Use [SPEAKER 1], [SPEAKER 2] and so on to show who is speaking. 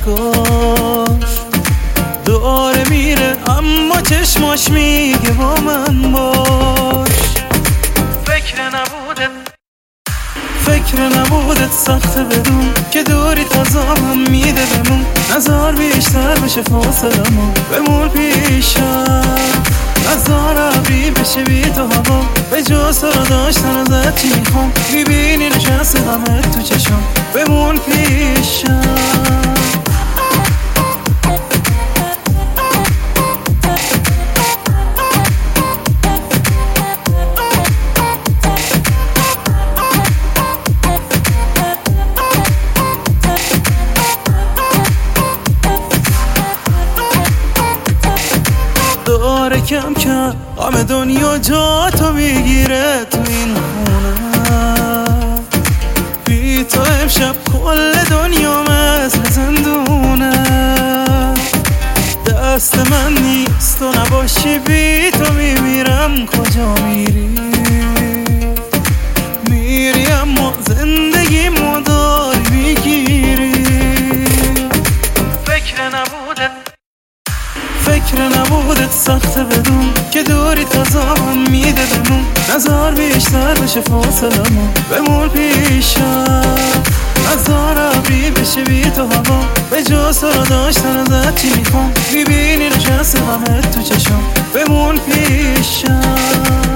[SPEAKER 1] اشکاش داره میره اما چشماش میگه با من باش. فکر نبودت سخته بدون که دوری تازامم میده بمون. نزار بیشتر بشه فاصلمون بمون پیشم. نزار ابری بشه بی تو هوا به جز رو داشتن ازت چی میخوام. میبینی نشسته غمت تو چشم بمون پیشم. داره کم کم غم دنیا جا تو میگیره تو این خونه. بی تو امشب کل دنیا مثل زندونه. دست من نیست تو نباشی بی تو میمیرم. کجا میری؟ میری اما زندگی مداری میگیری. فکر نبودت سخته بدون که دوری تازامم میده بمون. نزار بیشتر بشه فاصلمون بمون پیشم. نزار ابری بشه بی تو هوا به جز رو داشتن ازت چی میخوام. میبینی نشسته غمت تو چشم بمون پیشم.